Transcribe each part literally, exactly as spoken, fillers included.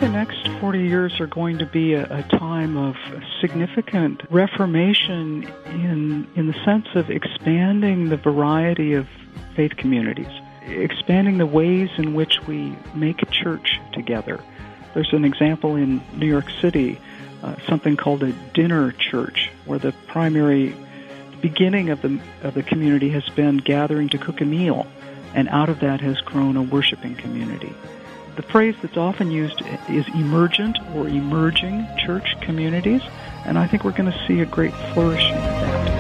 the next forty years are going to be a, a time of significant reformation in in the sense of expanding the variety of faith communities, expanding the ways in which we make church together. There's an example in New York City, uh, something called a dinner church, where the primary beginning of the of the community has been gathering to cook a meal, and out of that has grown a worshiping community. The phrase that's often used is emergent or emerging church communities, and I think we're going to see a great flourishing of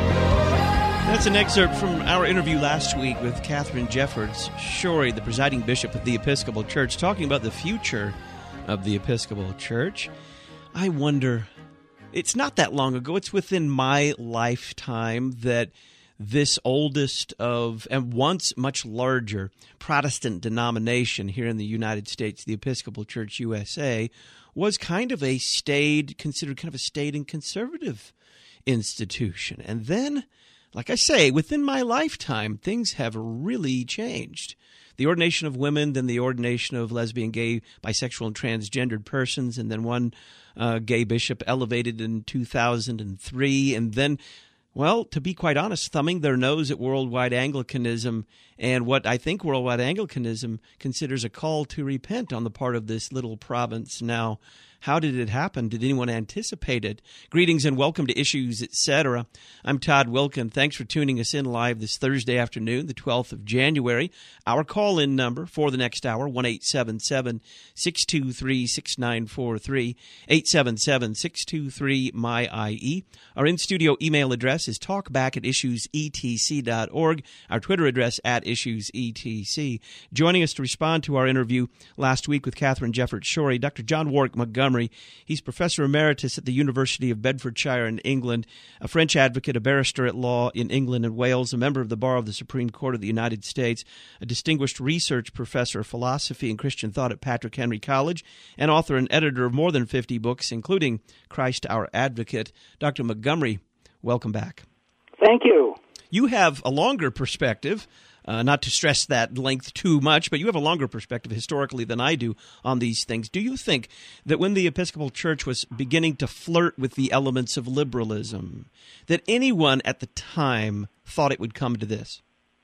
that. That's an excerpt from our interview last week with Katharine Jefferts Schori, the presiding bishop of the Episcopal Church, talking about the future of the Episcopal Church. I wonder, it's not that long ago, it's within my lifetime that this oldest of, and once much larger, Protestant denomination here in the United States, the Episcopal Church U S A, was kind of a staid, considered kind of a staid and conservative institution. And then, like I say, within my lifetime, things have really changed. The ordination of women, then the ordination of lesbian, gay, bisexual, and transgendered persons, and then one uh, gay bishop elevated in two thousand three, and then, well, to be quite honest, thumbing their nose at worldwide Anglicanism and what I think worldwide Anglicanism considers a call to repent on the part of this little province. Now, how did it happen? Did anyone anticipate it? Greetings and welcome to Issues, et cetera. I'm Todd Wilkin. Thanks for tuning us in live this Thursday afternoon, the twelfth of January. Our call-in number for the next hour, one eight seven seven, six two three, six nine four three, eight seven seven, six two three, M Y I E. Our in-studio email address is talkback at issues e t c dot org. Our Twitter address at issues e t c. Joining us to respond to our interview last week with Katharine Jefferts Schori, Doctor John Warwick Montgomery. He's Professor Emeritus at the University of Bedfordshire in England, a French advocate, a barrister at law in England and Wales, a member of the Bar of the Supreme Court of the United States, a distinguished research professor of philosophy and Christian thought at Patrick Henry College, and author and editor of more than fifty books, including Christ Our Advocate. Doctor Montgomery, welcome back. Thank you. You have a longer perspective. Uh, not to stress that length too much, but you have a longer perspective historically than I do on these things. Do you think that when the Episcopal Church was beginning to flirt with the elements of liberalism, that anyone at the time thought it would come to this?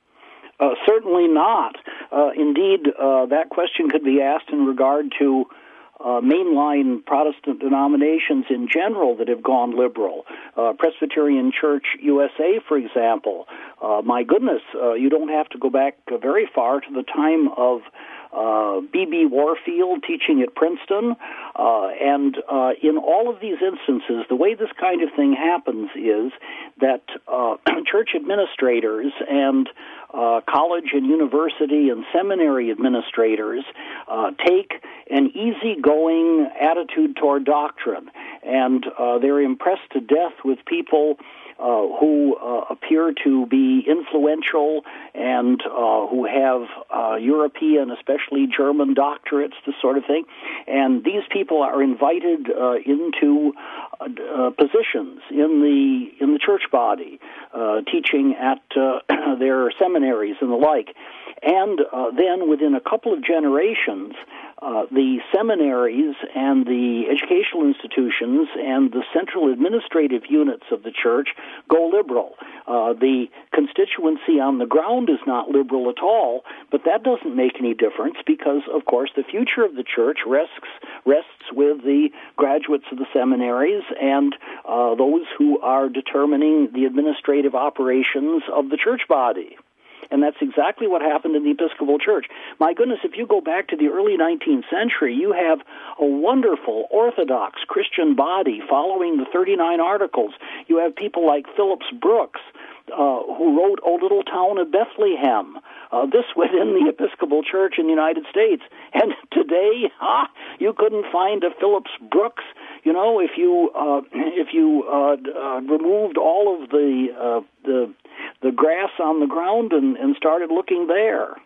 Uh, certainly not. Uh, indeed, uh, that question could be asked in regard to Uh, mainline Protestant denominations in general that have gone liberal. Uh, Presbyterian Church U S A, for example. Uh, my goodness, uh, you don't have to go back uh, very far to the time of uh, B B Warfield teaching at Princeton. Uh, and uh, in all of these instances, the way this kind of thing happens is that uh, church administrators and Uh, college and university and seminary administrators uh, take an easygoing attitude toward doctrine, and uh, they're impressed to death with people uh, who uh, appear to be influential and uh, who have uh, European, especially German doctorates, this sort of thing. And these people are invited uh, into uh, uh, positions in the in the church body, uh, teaching at uh, their seminaries and the like. And uh, then within a couple of generations, uh, the seminaries and the educational institutions and the central administrative units of the church go liberal. Uh, the constituency on the ground is not liberal at all, but that doesn't make any difference because, of course, the future of the church rests rests with the graduates of the seminaries and uh, those who are determining the administrative operations of the church body. And that's exactly what happened in the Episcopal Church. My goodness, if you go back to the early nineteenth century, you have a wonderful Orthodox Christian body following the thirty-nine Articles. You have people like Phillips Brooks, uh, who wrote O Little Town of Bethlehem. Uh, this within the Episcopal Church in the United States. And today, ah, you couldn't find a Phillips Brooks. You know, if you uh, if you uh, uh, removed all of the uh, the the grass on the ground and, and started looking there.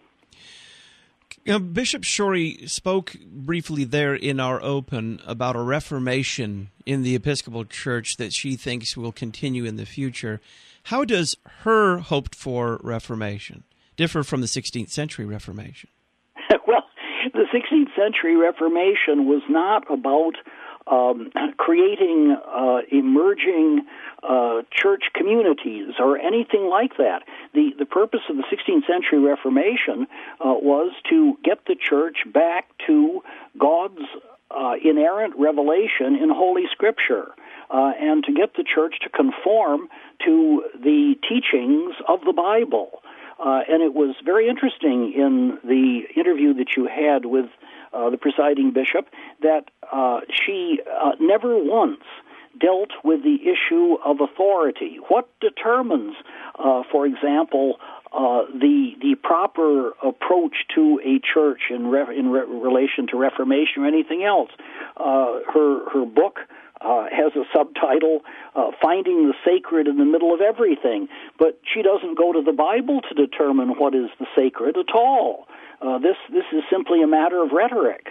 You know, Bishop Schori spoke briefly there in our open about a reformation in the Episcopal Church that she thinks will continue in the future. How does her hoped-for reformation differ from the sixteenth century Reformation? Well, The sixteenth century Reformation was not about um, creating uh, emerging uh, church communities or anything like that. The the purpose of the sixteenth century Reformation uh, was to get the church back to God's uh, inerrant revelation in Holy Scripture, uh, and to get the church to conform to the teachings of the Bible. Uh, and it was very interesting in the interview that you had with uh, the presiding bishop that uh, she uh, never once dealt with the issue of authority. What determines, uh, for example, uh, the the proper approach to a church in re- in re- relation to Reformation or anything else? Uh, her her book Uh, has a subtitle, uh, Finding the Sacred in the Middle of Everything. But she doesn't go to the Bible to determine what is the sacred at all. Uh, this, this is simply a matter of rhetoric.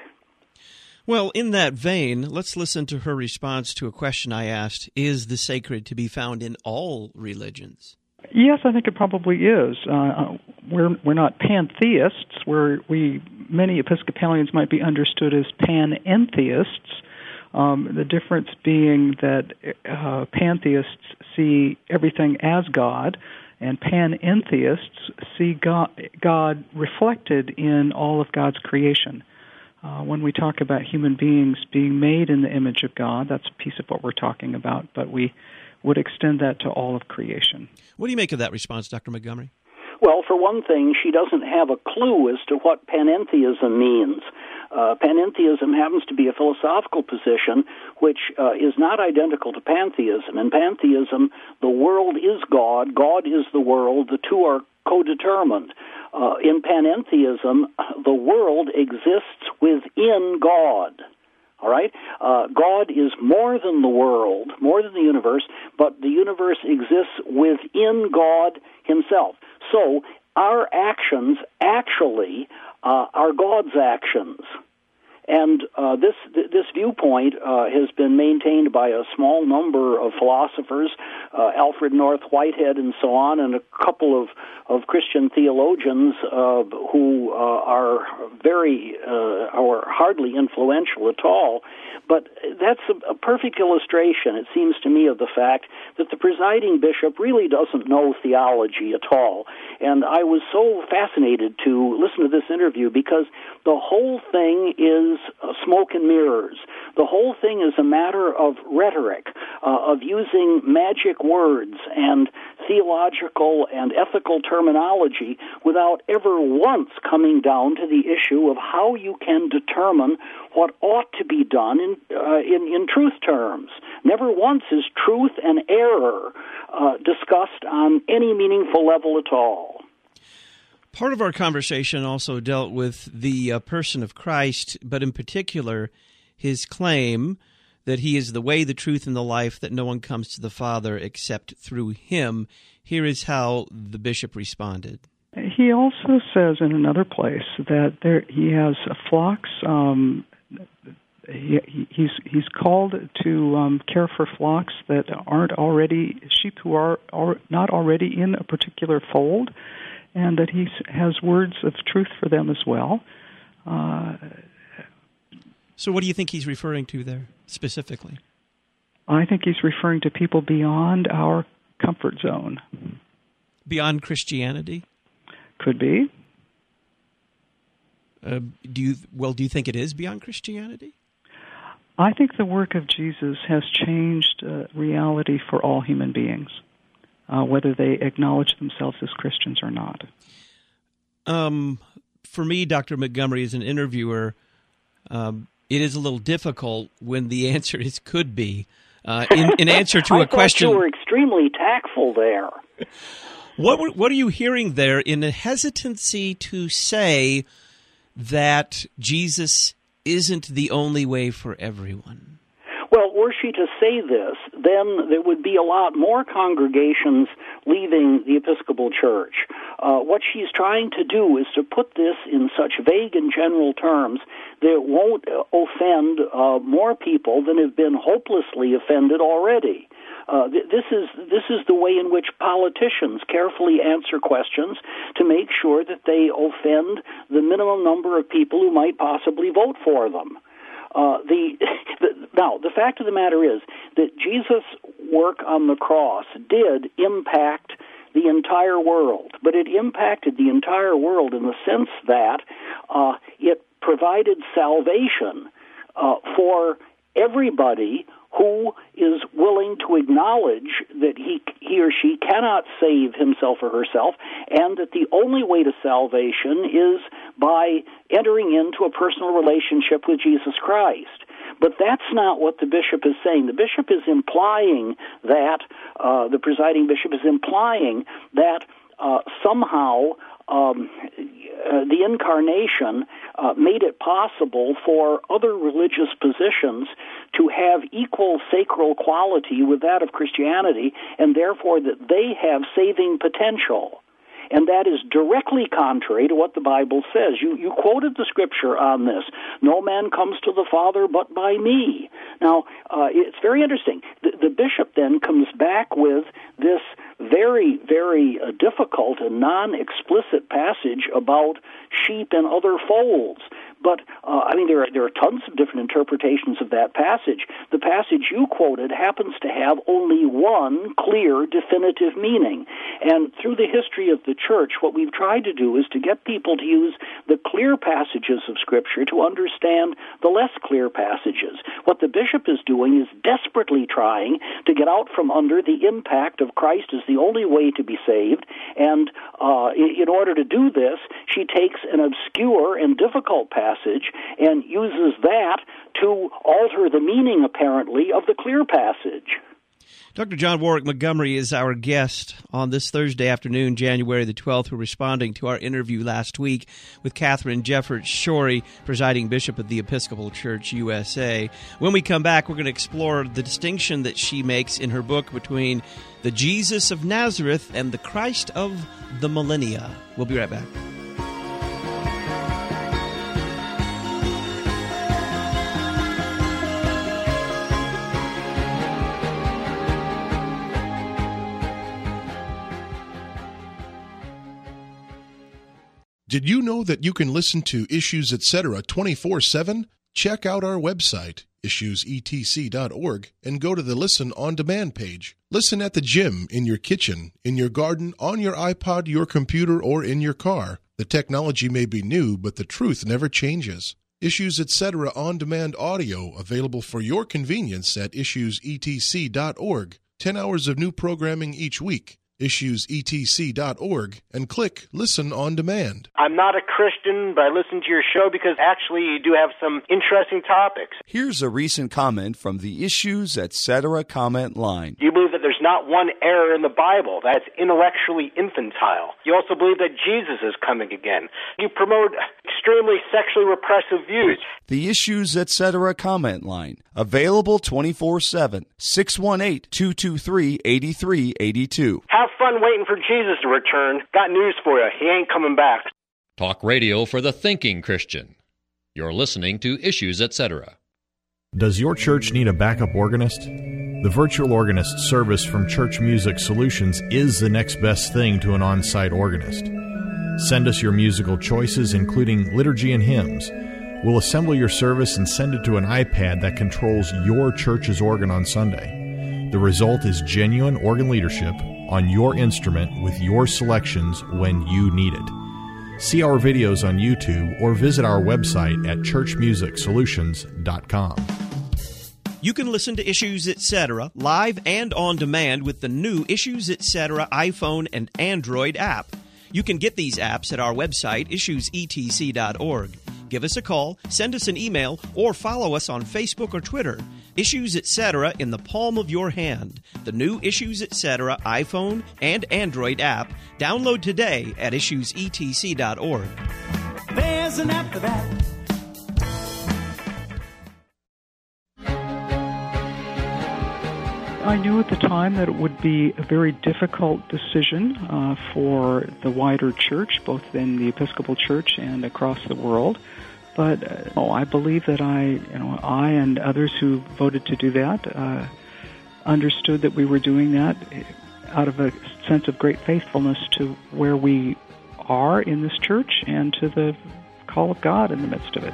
Well, in that vein, let's listen to her response to a question I asked. Is the sacred to be found in all religions? Yes, I think it probably is. Uh, we're we're not pantheists. We're, we many Episcopalians might be understood as panentheists. Um, the difference being that uh, pantheists see everything as God, and panentheists see God, God reflected in all of God's creation. Uh, when we talk about human beings being made in the image of God, that's a piece of what we're talking about, but we would extend that to all of creation. What do you make of that response, Doctor Montgomery? Well, for one thing, she doesn't have a clue as to what panentheism means. Uh, panentheism happens to be a philosophical position which uh, is not identical to pantheism. In pantheism, the world is God, God is the world, the two are codetermined. Uh, in panentheism, the world exists within God. All right? Uh, God is more than the world, more than the universe, but the universe exists within God himself. So our actions actually uh, are God's actions. And uh, this this viewpoint uh, has been maintained by a small number of philosophers, uh, Alfred North Whitehead and so on, and a couple of, of Christian theologians uh, who uh, are very, uh, or hardly influential at all. But that's a, a perfect illustration, it seems to me, of the fact that the presiding bishop really doesn't know theology at all. And I was so fascinated to listen to this interview because the whole thing is uh, smoke and mirrors. The whole thing is a matter of rhetoric, uh, of using magic words and theological and ethical terminology without ever once coming down to the issue of how you can determine what ought to be done in uh, in, in truth terms. Never once is truth and error uh, discussed on any meaningful level at all. Part of our conversation also dealt with the uh, person of Christ, but in particular, his claim that he is the way, the truth, and the life, that no one comes to the Father except through him. Here is how the bishop responded. He also says in another place that there he has flocks. Um, he, he's he's called to um, care for flocks that aren't already sheep who are, are not already in a particular fold, and that he has words of truth for them as well. Uh, so what do you think he's referring to there specifically? I think he's referring to people beyond our comfort zone. Beyond Christianity? Could be. Uh, do you well? Do you think it is beyond Christianity? I think the work of Jesus has changed uh, reality for all human beings, uh, whether they acknowledge themselves as Christians or not. Um, for me, Doctor Montgomery, as an interviewer, um, it is a little difficult when the answer is "could be." Uh, in, in answer to I a question, you were extremely tactful there. What what are you hearing there in a hesitancy to say that Jesus isn't the only way for everyone? Well, were she to say this, then there would be a lot more congregations leaving the Episcopal Church. Uh, what she's trying to do is to put this in such vague and general terms that it won't offend uh, more people than have been hopelessly offended already. Uh, th- this is this is the way in which politicians carefully answer questions to make sure that they offend the minimum number of people who might possibly vote for them. Uh, the, the now the fact of the matter is that Jesus' work on the cross did impact the entire world, but it impacted the entire world in the sense that uh, it provided salvation uh, for everybody who is willing to acknowledge that he he or she cannot save himself or herself, and that the only way to salvation is by entering into a personal relationship with Jesus Christ. But that's not what the bishop is saying. The bishop is implying that, uh, the presiding bishop is implying that uh, somehow um, uh, the incarnation uh, made it possible for other religious positions to have equal sacral quality with that of Christianity, and therefore that they have saving potential. And that is directly contrary to what the Bible says. You you quoted the scripture on this. No man comes to the Father but by me. Now, uh, it's very interesting. The, the bishop then comes back with this very, very uh, difficult and non-explicit passage about sheep and other folds. But, uh, I mean, there are, there are tons of different interpretations of that passage. The passage you quoted happens to have only one clear, definitive meaning. And through the history of the church, what we've tried to do is to get people to use the clear passages of Scripture to understand the less clear passages. What the bishop is doing is desperately trying to get out from under the impact of Christ as the only way to be saved. And uh, in order to do this, she takes an obscure and difficult passage passage and uses that to alter the meaning, apparently, of the clear passage. Doctor John Warwick Montgomery is our guest on this Thursday afternoon, January the twelfth. We're responding to our interview last week with Katharine Jefferts Schori, presiding bishop of the Episcopal Church U S A. When we come back, we're going to explore the distinction that she makes in her book between the Jesus of Nazareth and the Christ of the millennia. We'll be right back. Did you know that you can listen to Issues Etc. twenty-four seven? Check out our website, issues e t c dot org, and go to the Listen on Demand page. Listen at the gym, in your kitchen, in your garden, on your iPod, your computer, or in your car. The technology may be new, but the truth never changes. Issues Etc. On Demand audio available for your convenience at issues e t c dot org. Ten hours of new programming each week. issues e t c dot org, and click Listen on Demand. I'm not a Christian, but I listen to your show because actually you do have some interesting topics. Here's a recent comment from the Issues Etc. comment line. You believe that there's not one error in the Bible that's intellectually infantile. You also believe that Jesus is coming again. You promote extremely sexually repressive views. The Issues Etc. comment line, available twenty-four seven, six one eight, two two three, eight three eight two. Have fun waiting for Jesus to return. Got news for you. He ain't coming back. Talk radio for the thinking Christian. You're listening to Issues Etc. Does your church need a backup organist? The virtual organist service from Church Music Solutions is the next best thing to an on-site organist. Send us your musical choices, including liturgy and hymns. We'll assemble your service and send it to an iPad that controls your church's organ on Sunday. The result is genuine organ leadership on your instrument with your selections when you need it. See our videos on YouTube or visit our website at church music solutions dot com. You can listen to Issues Etc. live and on demand with the new Issues Etc. iPhone and Android app. You can get these apps at our website, issues e t c dot org. Give us a call, send us an email, or follow us on Facebook or Twitter. Issues Etc. in the palm of your hand. The new Issues Etc. iPhone and Android app. Download today at issues e t c dot org. There's an app for that. I knew at the time that it would be a very difficult decision uh, for the wider church, both in the Episcopal Church and across the world. But uh, oh, I believe that I, you know, I and others who voted to do that uh, understood that we were doing that out of a sense of great faithfulness to where we are in this church and to the call of God in the midst of it.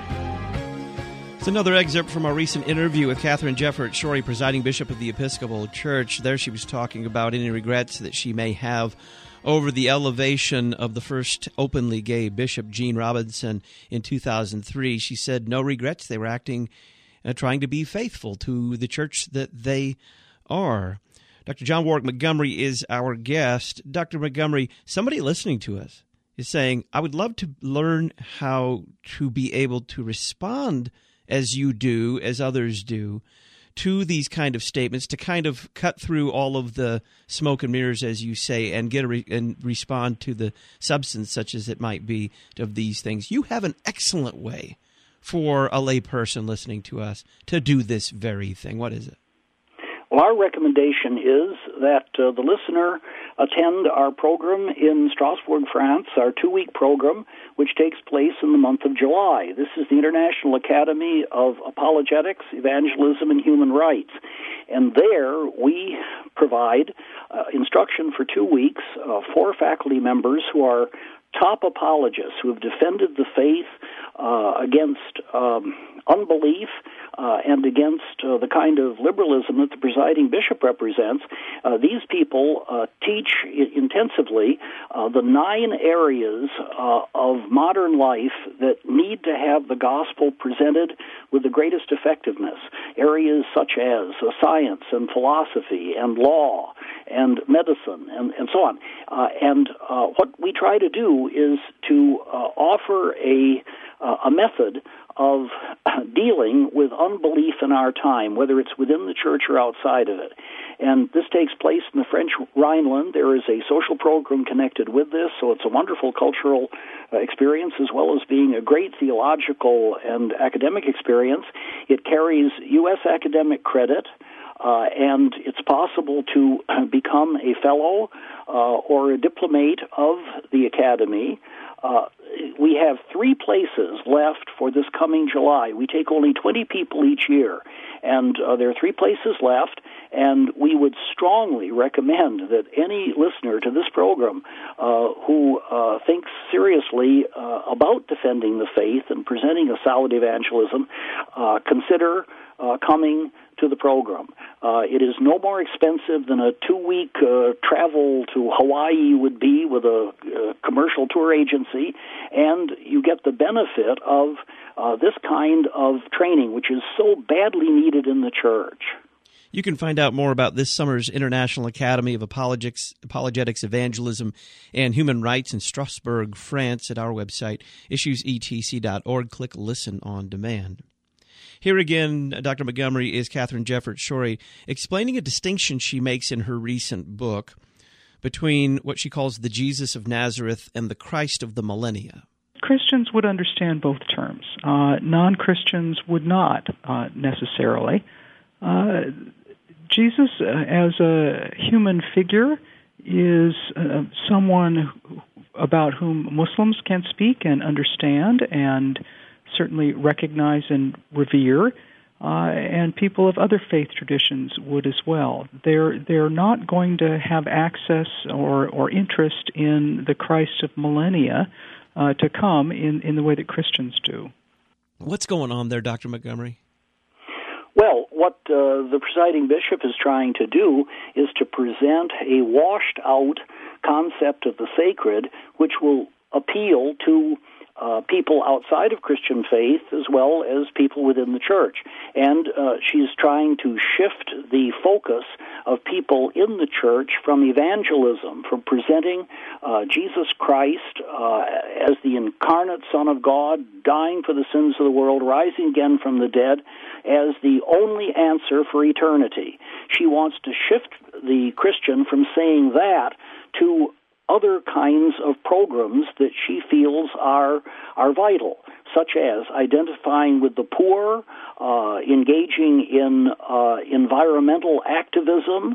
It's another excerpt from our recent interview with Katharine Jefferts Schori, presiding bishop of the Episcopal Church. There she was talking about any regrets that she may have over the elevation of the first openly gay bishop, Gene Robinson, in two thousand three. She said no regrets. They were acting, uh, trying to be faithful to the church that they are. Doctor John Warwick Montgomery is our guest. Doctor Montgomery, somebody listening to us is saying, I would love to learn how to be able to respond as you do, as others do, to these kind of statements, to kind of cut through all of the smoke and mirrors, as you say, and get a re- and respond to the substance, such as it might be, of these things. You have an excellent way for a lay person listening to us to do this very thing. What is it? Well, our recommendation is that uh, the listener attend our program in Strasbourg, France, our two-week program, which takes place in the month of July. This is the International Academy of Apologetics, Evangelism, and Human Rights. And there we provide uh, instruction for two weeks uh, for faculty members who are top apologists, who have defended the faith uh, against um, unbelief uh, and against uh, the kind of liberalism that the presiding bishop represents. Uh, these people uh, teach I- intensively uh, the nine areas uh, of modern life that need to have the gospel presented with the greatest effectiveness. Areas such as uh, science and philosophy and law and medicine and, and so on. Uh, and uh, what we try to do is to uh, offer a uh, a method of dealing with unbelief in our time, whether it's within the church or outside of it. And this takes place in the French Rhineland. There is a social program connected with this, so it's a wonderful cultural uh, experience as well as being a great theological and academic experience. It carries U S academic credit, uh, and it's possible to become a fellow uh, or a diplomate of the Academy. Uh, we have three places left for this coming July. We take only twenty people each year, and uh, there are three places left, and we would strongly recommend that any listener to this program uh, who uh, thinks seriously uh, about defending the faith and presenting a solid evangelism uh, consider uh, coming to the program. Uh, it is no more expensive than a two-week uh, travel to Hawaii would be with a uh, commercial tour agency, and you get the benefit of uh, this kind of training, which is so badly needed in the church. You can find out more about this summer's International Academy of Apologetics, Apologetics, Evangelism, and Human Rights in Strasbourg, France at our website, issues e t c dot org. Click Listen on Demand. Here again, Doctor Montgomery, is Katharine Jefferts Schori explaining a distinction she makes in her recent book between what she calls the Jesus of Nazareth and the Christ of the millennia. Christians would understand both terms. Uh, non-Christians would not uh, necessarily. Uh, Jesus, uh, as a human figure, is uh, someone who, about whom Muslims can speak and understand and certainly recognize and revere, uh, and people of other faith traditions would as well. They're they're not going to have access or, or interest in the Christ of millennia uh, to come in, in the way that Christians do. What's going on there, Doctor Montgomery? Well, what uh, the presiding bishop is trying to do is to present a washed-out concept of the sacred, which will appeal to Uh, people outside of Christian faith as well as people within the church. And uh, she's trying to shift the focus of people in the church from evangelism, from presenting uh, Jesus Christ uh, as the incarnate Son of God, dying for the sins of the world, rising again from the dead, as the only answer for eternity. She wants to shift the Christian from saying that to other kinds of programs that she feels are are vital, such as identifying with the poor, uh, engaging in uh, environmental activism,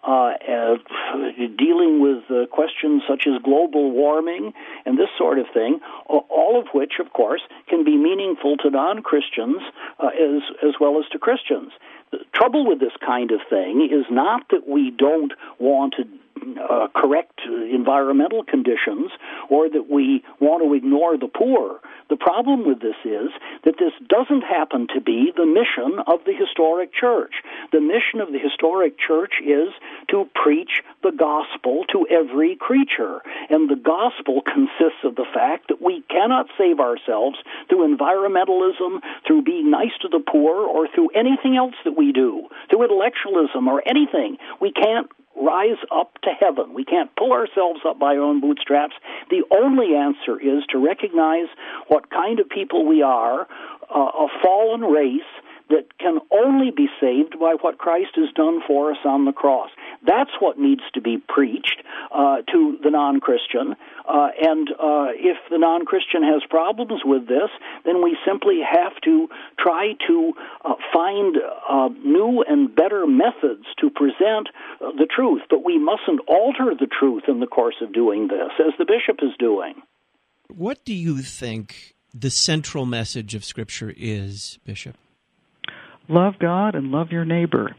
uh, uh, dealing with uh, questions such as global warming and this sort of thing, all of which, of course, can be meaningful to non-Christians uh, as, as well as to Christians. The trouble with this kind of thing is not that we don't want to uh, correct environmental conditions or that we want to ignore the poor. The problem with this is that this doesn't happen to be the mission of the historic church. The mission of the historic church is to preach the gospel to every creature. And the gospel consists of the fact that we cannot save ourselves through environmentalism, through being nice to the poor, or through anything else that we do, through intellectualism or anything. We can't rise up to heaven. We can't pull ourselves up by our own bootstraps. The only answer is to recognize what kind of people we are, uh, a fallen race that can only be saved by what Christ has done for us on the cross. That's what needs to be preached uh, to the non-Christian. Uh, and uh, if the non-Christian has problems with this, then we simply have to try to uh, find uh, new and better methods to present uh, the truth. But we mustn't alter the truth in the course of doing this, as the bishop is doing. What do you think the central message of Scripture is, Bishop? Love God and love your neighbor.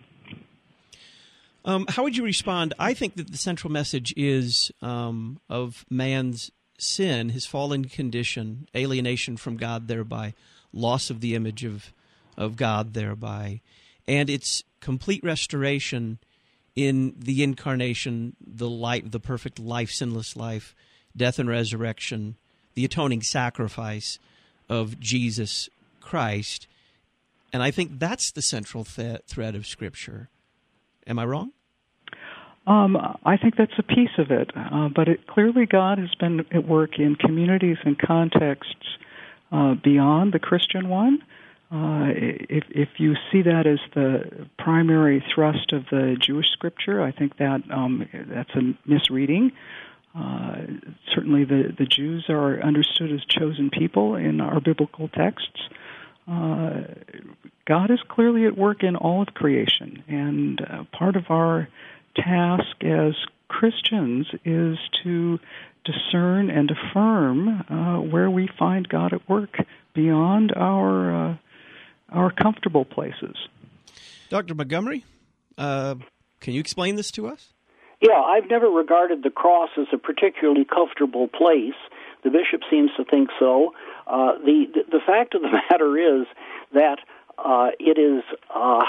Um, how would you respond? I think that the central message is um, of man's sin, his fallen condition, alienation from God thereby, loss of the image of, of God thereby, and its complete restoration in the incarnation, the light, the perfect life, sinless life, death and resurrection, the atoning sacrifice of Jesus Christ. And I think that's the central th- thread of Scripture. Am I wrong? Um, I think that's a piece of it. Uh, but it, clearly God has been at work in communities and contexts uh, beyond the Christian one. Uh, if, if you see that as the primary thrust of the Jewish Scripture, I think that um, that's a misreading. Uh, certainly the, the Jews are understood as chosen people in our biblical texts. Uh, God is clearly at work in all of creation, and uh, part of our task as Christians is to discern and affirm uh, where we find God at work beyond our uh, our comfortable places. Doctor Montgomery, uh, can you explain this to us? Yeah, I've never regarded the cross as a particularly comfortable place. The bishop seems to think so. Uh, the, the the fact of the matter is that uh, it is uh,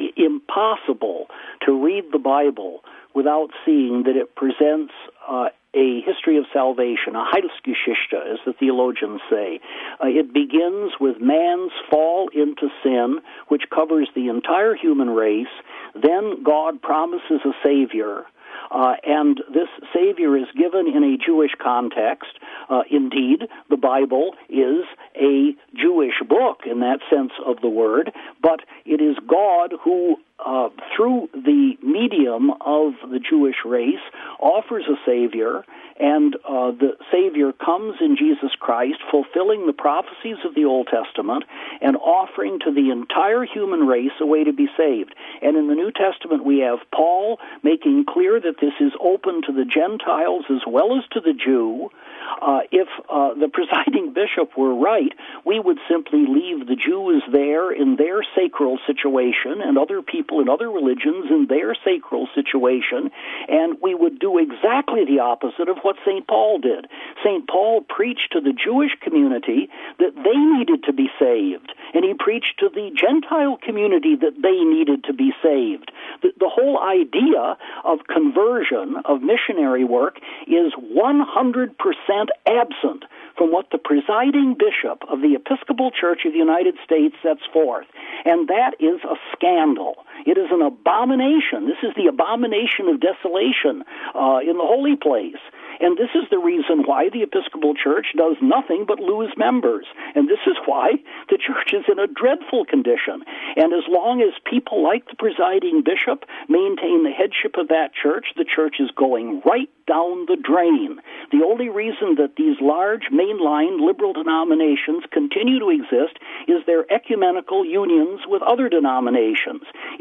impossible to read the Bible without seeing that it presents uh, a history of salvation, a Heilsgeschichte, as the theologians say. Uh, it begins with man's fall into sin, which covers the entire human race. Then God promises a Savior. Uh, and this Savior is given in a Jewish context. Uh, indeed, the Bible is a Jewish book in that sense of the word, but it is God who, uh, through the medium of the Jewish race, offers a Savior, and uh, the Savior comes in Jesus Christ, fulfilling the prophecies of the Old Testament and offering to the entire human race a way to be saved. And in the New Testament, we have Paul making clear that this is open to the Gentiles as well as to the Jew. Uh, if uh, the presiding bishop were right, we would simply leave the Jews there in their sacral situation and other people in other religions in their sacral situation, and we would do exactly the opposite of what Saint Paul did. Saint Paul preached to the Jewish community that they needed to be saved, and he preached to the Gentile community that they needed to be saved. The, the whole idea of conversion, of missionary work, is one hundred percent absent from what the presiding bishop of the Episcopal Church of the United States sets forth. And that is a scandal. It is an abomination. This is the abomination of desolation uh, in the holy place. And this is the reason why the Episcopal Church does nothing but lose members. And this is why the church is in a dreadful condition. And as long as people like the presiding bishop maintain the headship of that church, the church is going right down the drain. The only reason that these large mainline liberal denominations continue to exist is their ecumenical unions with other denominations. If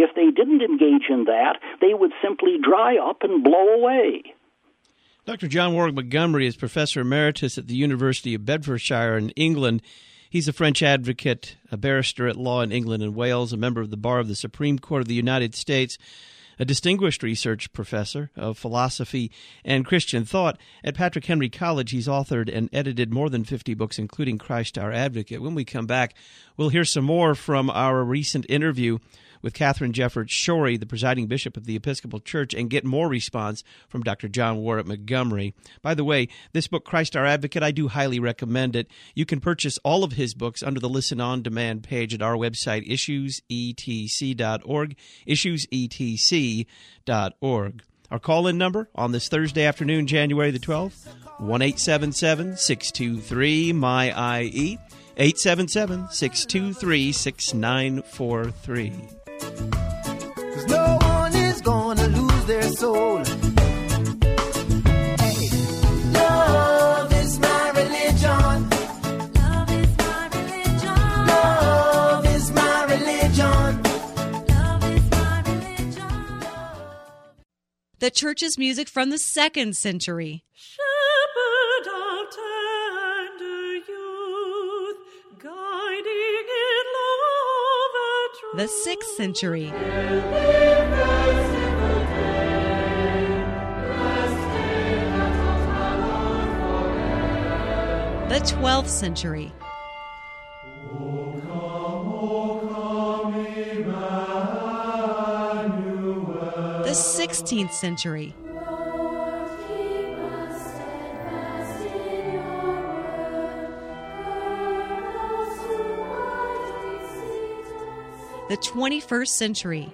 If they didn't engage in that, they would simply dry up and blow away. Doctor John Warwick Montgomery is Professor Emeritus at the University of Bedfordshire in England. He's a French advocate, a barrister at law in England and Wales, a member of the Bar of the Supreme Court of the United States, a distinguished research professor of philosophy and Christian thought. At Patrick Henry College, he's authored and edited more than fifty books, including Christ Our Advocate. When we come back, we'll hear some more from our recent interview with Katharine Jefferts Schori, the presiding bishop of the Episcopal Church, and get more response from Doctor John Warwick Montgomery. By the way, this book, Christ Our Advocate, I do highly recommend it. You can purchase all of his books under the Listen On Demand page at our website, issues e t c dot org, issues e t c dot org. Our call-in number on this Thursday afternoon, January the twelfth, one eight seven seven, six two three, M Y I E, eight seven seven, six two three, six nine four three. 'Cause no one is gonna lose their soul. Hey. Love is my religion. Love is my religion. Love is my religion. Love is my religion. The church's music from the second century. Shepherd of tender youth, guiding in love and truth. The sixth century. The twelfth century. The sixteenth century. The twenty-first century.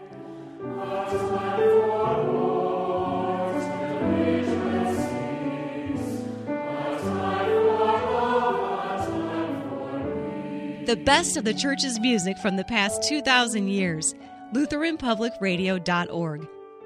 The best of the church's music from the past two thousand years. Lutheran Public Radio dot org.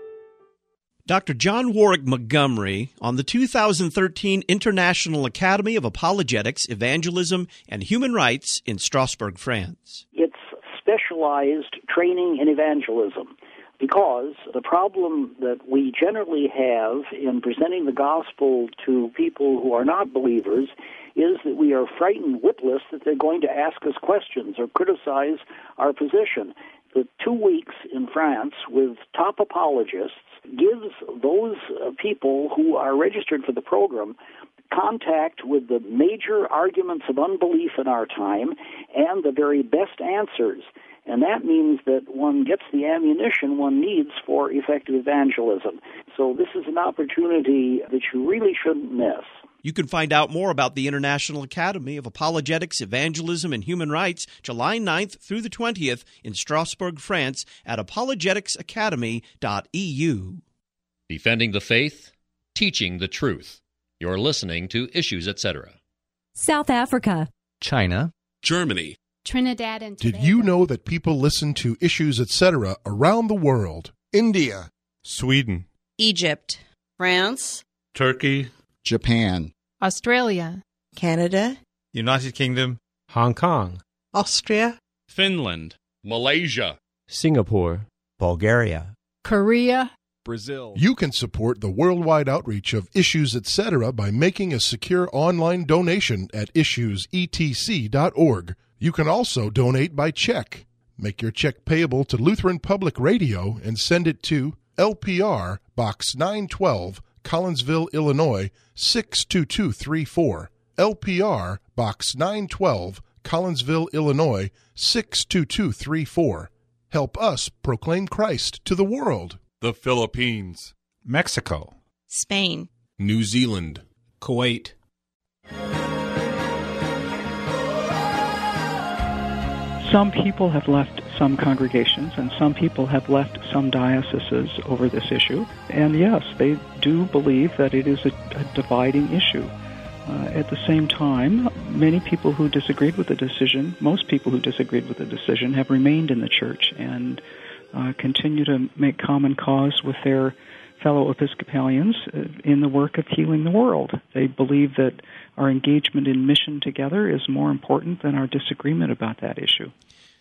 Doctor John Warwick Montgomery on the two thousand thirteen International Academy of Apologetics, Evangelism, and Human Rights in Strasbourg, France. It's specialized training in evangelism, because the problem that we generally have in presenting the gospel to people who are not believers is that we are frightened witless that they're going to ask us questions or criticize our position. The two weeks in France with top apologists gives those uh, people who are registered for the program contact with the major arguments of unbelief in our time and the very best answers. And that means that one gets the ammunition one needs for effective evangelism. So this is an opportunity that you really shouldn't miss. You can find out more about the International Academy of Apologetics, Evangelism, and Human Rights July ninth through the twentieth in Strasbourg, France at apologetics academy dot e u. Defending the faith, teaching the truth. You're listening to Issues, et cetera. South Africa, China, Germany, Trinidad and Tobago. Did you know that people listen to Issues, et cetera around the world? India, Sweden, Egypt, France, Turkey, Japan, Australia, Canada, United Kingdom, Hong Kong, Austria, Finland, Malaysia, Singapore, Bulgaria, Korea, Brazil. You can support the worldwide outreach of Issues, et cetera by making a secure online donation at issues e t c dot org. You can also donate by check. Make your check payable to Lutheran Public Radio and send it to L P R Box nine twelve, Collinsville, Illinois, six two two three four. L P R Box nine twelve, Collinsville, Illinois, six two two three four. Help us proclaim Christ to the world. The Philippines, Mexico, Spain, New Zealand, Kuwait. Some people have left some congregations, and some people have left some dioceses over this issue. And yes, they do believe that it is a, a dividing issue. Uh, at the same time, many people who disagreed with the decision, most people who disagreed with the decision, have remained in the church and uh, continue to make common cause with their fellow Episcopalians in the work of healing the world. They believe that our engagement in mission together is more important than our disagreement about that issue.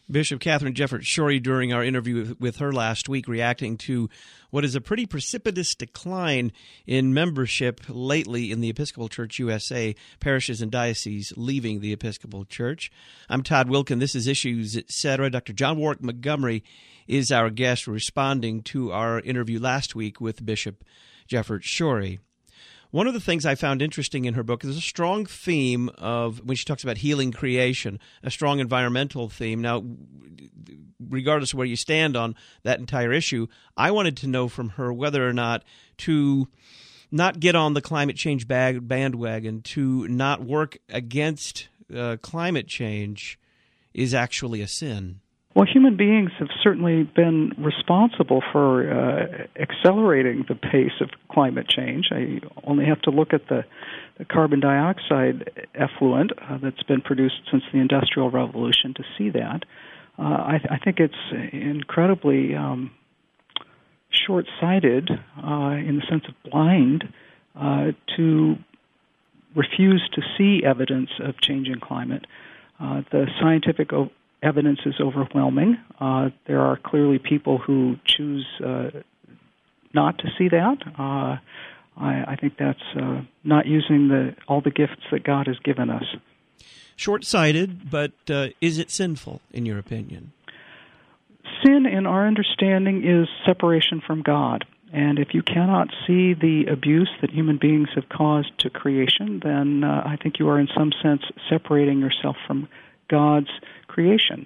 Bishop Katharine Jefferts Schori during our interview with, with her last week, reacting to what is a pretty precipitous decline in membership lately in the Episcopal Church U S A, parishes and dioceses leaving the Episcopal Church. I'm Todd Wilkin. This is Issues, et cetera. Doctor John Warwick Montgomery is our guest, responding to our interview last week with Bishop Jefferts Schori. One of the things I found interesting in her book is a strong theme of, when she talks about healing creation, a strong environmental theme. Now, regardless of where you stand on that entire issue, I wanted to know from her whether or not to not get on the climate change bag, bandwagon, to not work against uh, climate change is actually a sin. Well, human beings have certainly been responsible for uh, accelerating the pace of climate change. I only have to look at the, the carbon dioxide effluent uh, that's been produced since the Industrial Revolution to see that. Uh, I, I think it's incredibly um, short-sighted, uh, in the sense of blind, uh, to refuse to see evidence of changing climate. Uh, the scientific o- evidence is overwhelming. Uh, there are clearly people who choose uh, not to see that. Uh, I, I think that's uh, not using the all the gifts that God has given us. Short-sighted, but uh, is it sinful, in your opinion? Sin, in our understanding, is separation from God. And if you cannot see the abuse that human beings have caused to creation, then uh, I think you are in some sense separating yourself from God's creation.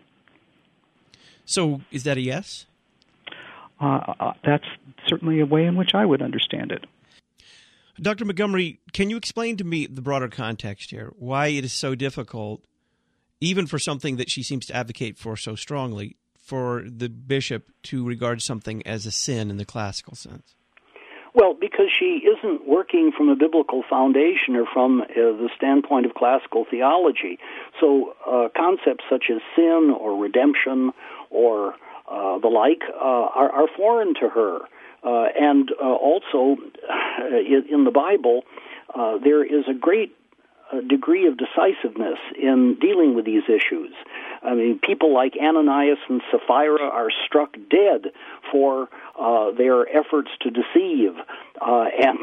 So is that a yes? Uh, uh, that's certainly a way in which I would understand it. Doctor Montgomery, can you explain to me the broader context here, why it is so difficult, even for something that she seems to advocate for so strongly, for the bishop to regard something as a sin in the classical sense? Well, because she isn't working from a biblical foundation or from uh, the standpoint of classical theology. So uh, concepts such as sin or redemption or uh, the like uh, are, are foreign to her. Uh, and uh, also, uh, in the Bible, uh, there is a great uh, degree of decisiveness in dealing with these issues. I mean, people like Ananias and Sapphira are struck dead for uh, their efforts to deceive, uh, and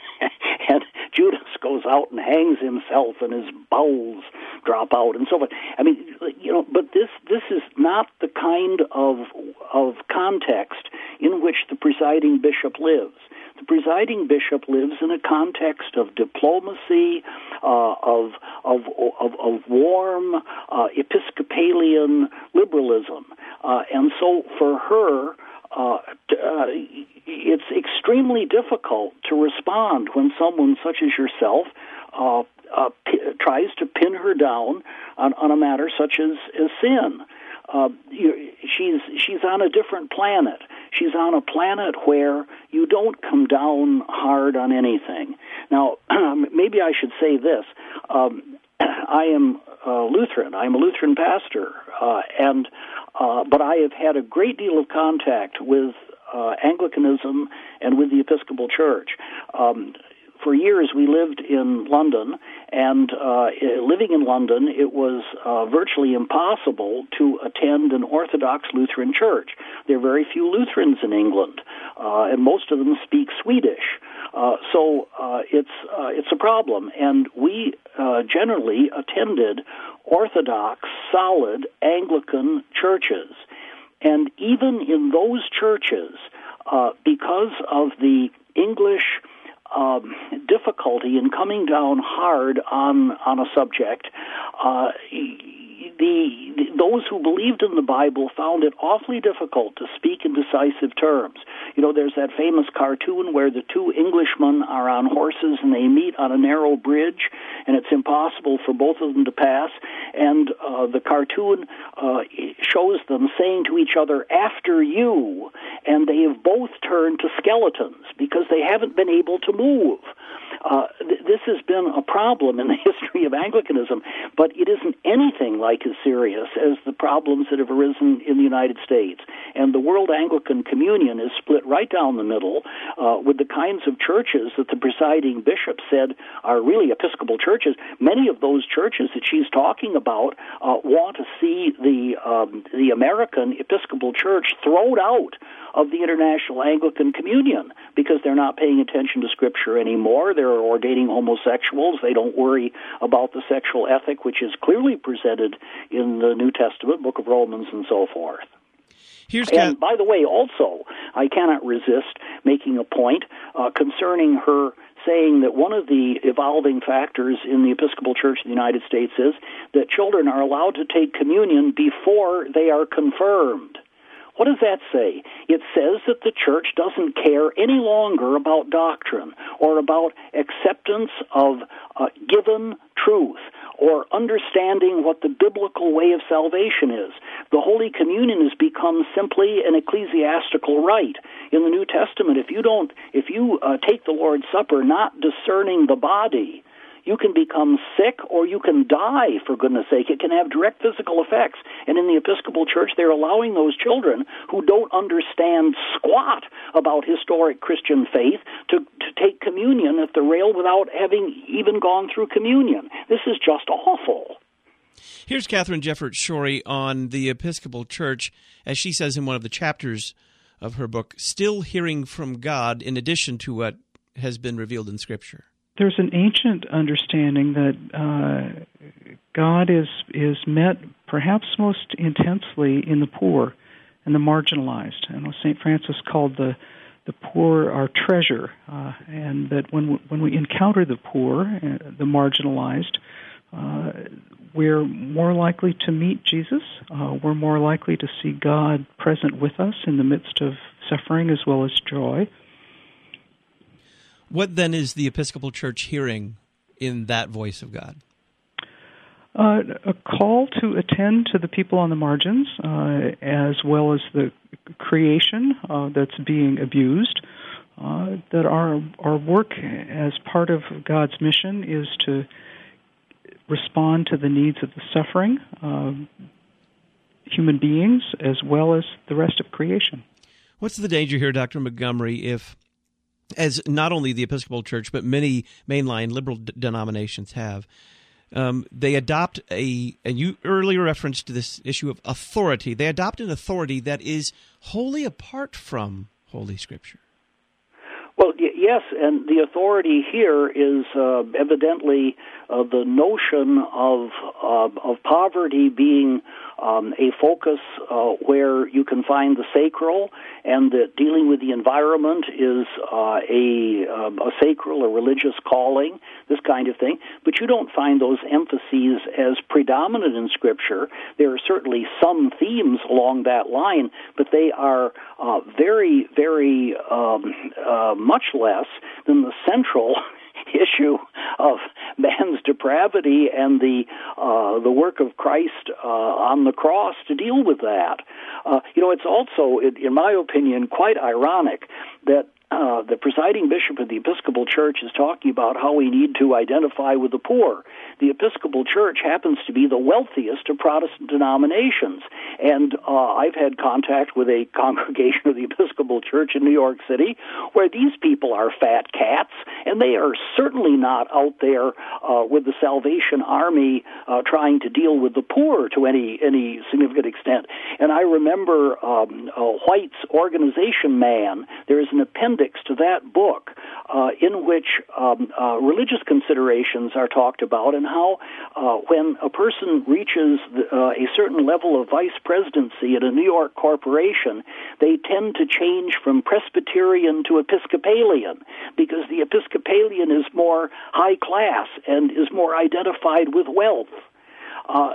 and Judas goes out and hangs himself, and his bowels drop out, and so forth. I mean, you know, but this this is not the kind of of context in which the presiding bishop lives. The presiding bishop lives in a context of diplomacy, uh, of, of of of warm uh, Episcopalian liberalism, uh, and so for her, uh, uh, it's extremely difficult to respond when someone such as yourself uh, uh, p- tries to pin her down on, on a matter such as, as sin. Uh, you, she's she's on a different planet. She's on a planet where you don't come down hard on anything. Now, maybe I should say this. Um, I am uh, Lutheran. I'm a Lutheran pastor, uh, and uh, but I have had a great deal of contact with uh, Anglicanism and with the Episcopal Church. Um, For years, we lived in London, and uh, living in London, it was uh, virtually impossible to attend an Orthodox Lutheran church. There are very few Lutherans in England, uh, and most of them speak Swedish. Uh, so uh, it's uh, it's a problem, and we uh, generally attended Orthodox, solid Anglican churches. And even in those churches, uh, because of the English Um, difficulty in coming down hard on on a subject, uh, the, the those who believed in the Bible found it awfully difficult to speak in decisive terms. You know, there's that famous cartoon where the two Englishmen are on horses and they meet on a narrow bridge, and it's impossible for both of them to pass. And uh, the cartoon uh, shows them saying to each other, "After you," and they have both turned to skeletons because they haven't been able to move. uh, th- this has been a problem in the history of Anglicanism, but it isn't anything like as serious as the problems that have arisen in the United States. And the World Anglican Communion is split right down the middle uh, with the kinds of churches that the presiding bishop said are really Episcopal churches. Many of those churches that she's talking about uh, want to see the um, the American Episcopal Church thrown out of the International Anglican Communion because they're not paying attention to Scripture anymore. They're ordaining homosexuals. They don't worry about the sexual ethic, which is clearly presented in the New Testament, Book of Romans, and so forth. Here's and Kat- by the way, also, I cannot resist making a point uh, concerning her saying that one of the evolving factors in the Episcopal Church of the United States is that children are allowed to take communion before they are confirmed. What does that say? It says that the church doesn't care any longer about doctrine or about acceptance of uh, given truth or understanding what the biblical way of salvation is. The Holy Communion has become simply an ecclesiastical rite. In the New Testament, if you don't, if you uh, take the Lord's Supper not discerning the body, you can become sick or you can die, for goodness sake. It can have direct physical effects. And in the Episcopal Church, they're allowing those children who don't understand squat about historic Christian faith to, to take communion at the rail without having even gone through communion. This is just awful. Here's Katharine Jefferts Schori on the Episcopal Church, as she says in one of the chapters of her book, still hearing from God in addition to what has been revealed in Scripture. There's an ancient understanding that uh, God is is met perhaps most intensely in the poor and the marginalized. And Saint Francis called the the poor our treasure, uh, and that when we, when we encounter the poor, uh, the marginalized, uh, we're more likely to meet Jesus. Uh, we're more likely to see God present with us in the midst of suffering as well as joy. What then is the Episcopal Church hearing in that voice of God? Uh, a call to attend to the people on the margins, uh, as well as the creation uh, that's being abused. Uh, that our our work as part of God's mission is to respond to the needs of the suffering uh, human beings as well as the rest of creation. What's the danger here, Doctor Montgomery, if, as not only the Episcopal Church, but many mainline liberal d- denominations have, um, they adopt a, and you earlier referenced to this issue of authority, they adopt an authority that is wholly apart from Holy Scripture? Well, y- yes, and the authority here is uh, evidently uh, the notion of uh, of poverty being um, a focus uh, where you can find the sacral, and that dealing with the environment is uh, a um, a sacral, a religious calling, this kind of thing. But you don't find those emphases as predominant in Scripture. There are certainly some themes along that line, but they are uh, very, very um, uh, much less than the central issue of man's depravity and the uh, the work of Christ uh, on the cross to deal with that. Uh, you know, it's also, in my opinion, quite ironic that uh, the presiding bishop of the Episcopal Church is talking about how we need to identify with the poor. The Episcopal Church happens to be the wealthiest of Protestant denominations, and uh, I've had contact with a congregation of the Episcopal Church in New York City where these people are fat cats, and they are certainly not out there uh, with the Salvation Army uh, trying to deal with the poor to any any significant extent. And I remember um, uh, White's Organization Man. There is an appendix to that book uh, in which um, uh, religious considerations are talked about, and how uh, when a person reaches the, uh, a certain level of vice presidency at a New York corporation, they tend to change from Presbyterian to Episcopalian, because the Episcopalian is more high class and is more identified with wealth. Uh,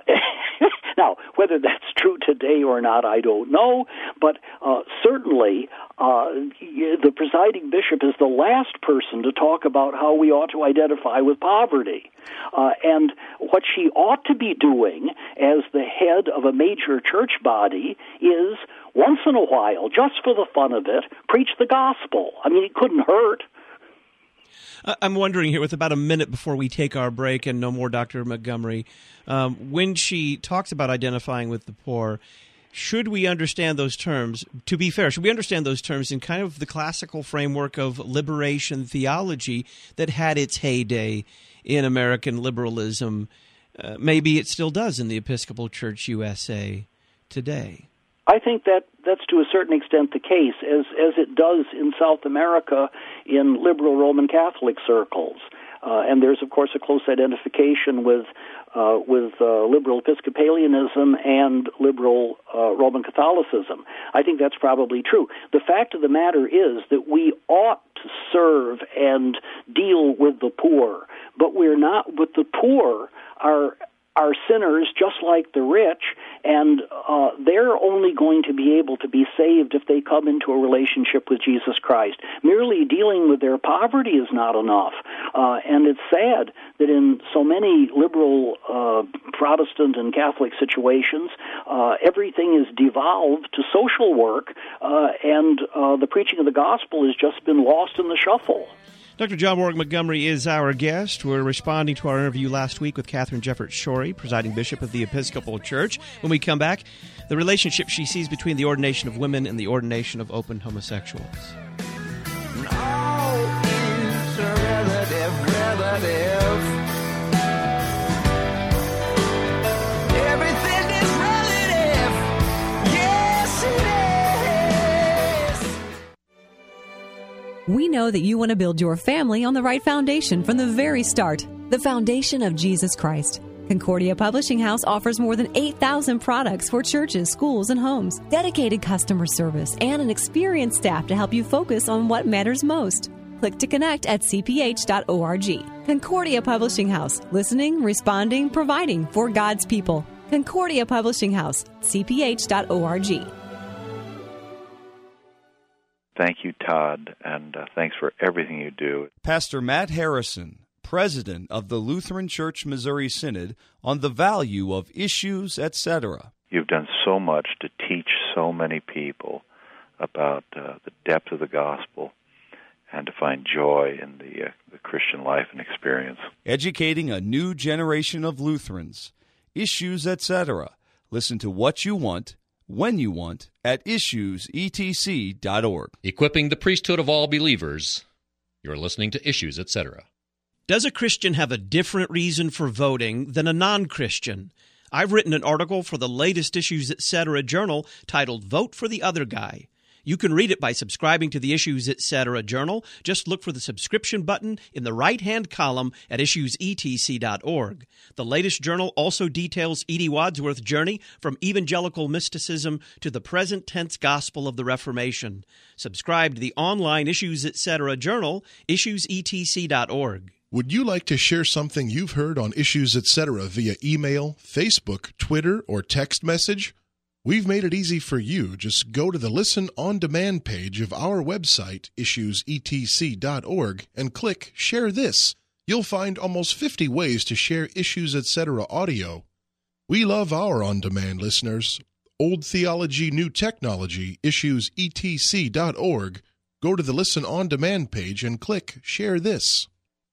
now, whether that's true today or not, I don't know, but uh, certainly uh, the presiding bishop is the last person to talk about how we ought to identify with poverty. Uh, and what she ought to be doing as the head of a major church body is, once in a while, just for the fun of it, preach the gospel. I mean, it couldn't hurt. I'm wondering here, with about a minute before we take our break and no more Doctor Montgomery, um, when she talks about identifying with the poor, should we understand those terms, to be fair, should we understand those terms in kind of the classical framework of liberation theology that had its heyday in American liberalism? Uh, maybe it still does in the Episcopal Church U S A today. I think that that's to a certain extent the case, as as it does in South America in liberal Roman Catholic circles. Uh, and there's, of course, a close identification with uh, with uh, liberal Episcopalianism and liberal uh, Roman Catholicism. I think that's probably true. The fact of the matter is that we ought to serve and deal with the poor, but we're not. But the poor are are sinners just like the rich, and uh, they're only going to be able to be saved if they come into a relationship with Jesus Christ. Merely dealing with their poverty is not enough, uh, and it's sad that in so many liberal uh, Protestant and Catholic situations, uh, everything is devolved to social work, uh, and uh, the preaching of the gospel has just been lost in the shuffle. Doctor John Warwick Montgomery is our guest. We're responding to our interview last week with Catherine Jefferts Schori, presiding bishop of the Episcopal Church. When we come back, the relationship she sees between the ordination of women and the ordination of open homosexuals. Now is a relative, relative. Everything is relative. Yes, it is. We know that you want to build your family on the right foundation from the very start, the foundation of Jesus Christ. Concordia Publishing House offers more than eight thousand products for churches, schools, and homes, dedicated customer service, and an experienced staff to help you focus on what matters most. Click to connect at c p h dot org. Concordia Publishing House, listening, responding, providing for God's people. Concordia Publishing House, c p h dot org. Thank you, Todd, and uh, thanks for everything you do. Pastor Matt Harrison, president of the Lutheran Church Missouri Synod, on the value of issues, et cetera. You've done so much to teach so many people about uh, the depth of the gospel and to find joy in the, uh, the Christian life and experience. Educating a new generation of Lutherans. Issues, et cetera. Listen to what you want, when you want, at issues e t c dot org. Equipping the priesthood of all believers. You're listening to Issues, et cetera. Does a Christian have a different reason for voting than a non-Christian? I've written an article for the latest Issues, et cetera journal titled Vote for the Other Guy. You can read it by subscribing to the Issues, et cetera journal. Just look for the subscription button in the right-hand column at issues e t c dot org. The latest journal also details Edie Wadsworth's journey from evangelical mysticism to the present-tense gospel of the Reformation. Subscribe to the online Issues, et cetera journal, issues e t c dot org. Would you like to share something you've heard on Issues, et cetera via email, Facebook, Twitter, or text message? We've made it easy for you. Just go to the Listen on Demand page of our website, issues e t c dot org, and click Share This. You'll find almost fifty ways to share Issues, et cetera audio. We love our on-demand listeners. Old theology, new technology, issues e t c dot org. Go to the Listen on Demand page and click Share This.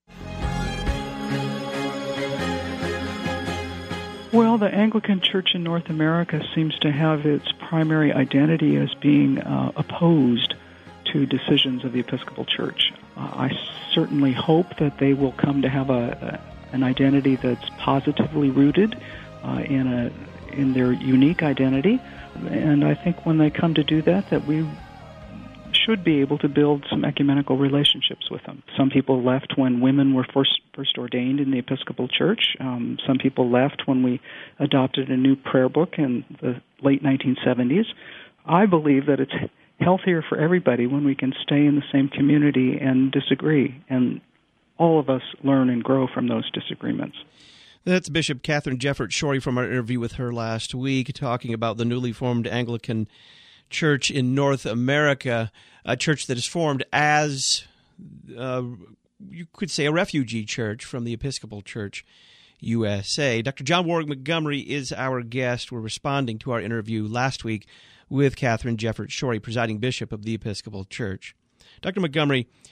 Well, the Anglican Church in North America seems to have its primary identity as being uh, opposed to decisions of the Episcopal Church. Uh, I certainly hope that they will come to have a, a an identity that's positively rooted uh, in a in their unique identity, and I think when they come to do that, that we should be able to build some ecumenical relationships with them. Some people left when women were first first ordained in the Episcopal Church. Um, some people left when we adopted a new prayer book in the late nineteen seventies. I believe that it's healthier for everybody when we can stay in the same community and disagree, and all of us learn and grow from those disagreements. That's Bishop Catherine Jefferts Schori from our interview with her last week, talking about the newly formed Anglican Church in North America, a church that is formed as, uh, you could say, a refugee church from the Episcopal Church U S A. Doctor John Warwick Montgomery is our guest. We're responding to our interview last week with Catherine Jefferts Schori, presiding bishop of the Episcopal Church. Doctor Montgomery,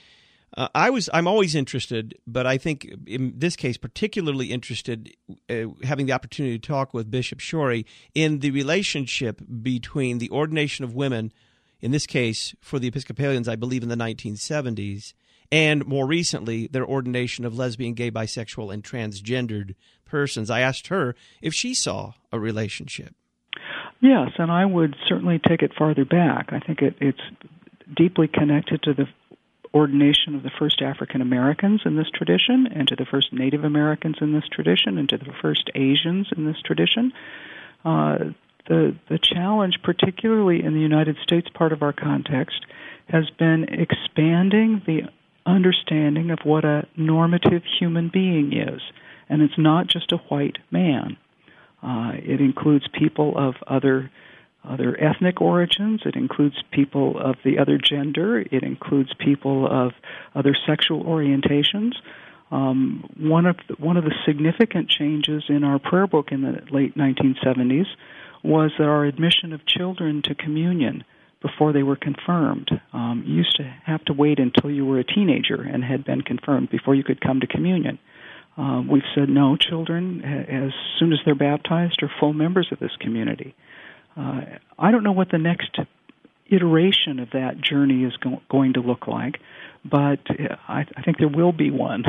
Uh, I was. I'm always interested, but I think in this case, particularly interested, uh, having the opportunity to talk with Bishop Shorey in the relationship between the ordination of women, in this case for the Episcopalians, I believe in the nineteen seventies, and more recently their ordination of lesbian, gay, bisexual, and transgendered persons. I asked her if she saw a relationship. Yes, and I would certainly take it farther back. I think it, it's deeply connected to the ordination of the first African Americans in this tradition, and to the first Native Americans in this tradition, and to the first Asians in this tradition. Uh, the the challenge, particularly in the United States part of our context, has been expanding the understanding of what a normative human being is, and it's not just a white man. Uh, it includes people of other other ethnic origins. It includes people of the other gender. It includes people of other sexual orientations. Um, one of the, one of the significant changes in our prayer book in the late nineteen seventies was that our admission of children to communion before they were confirmed. Um, you used to have to wait until you were a teenager and had been confirmed before you could come to communion. Uh, we've said no, children, as soon as they're baptized, are full members of this community. Uh, I don't know what the next iteration of that journey is go- going to look like, but I, I think there will be one.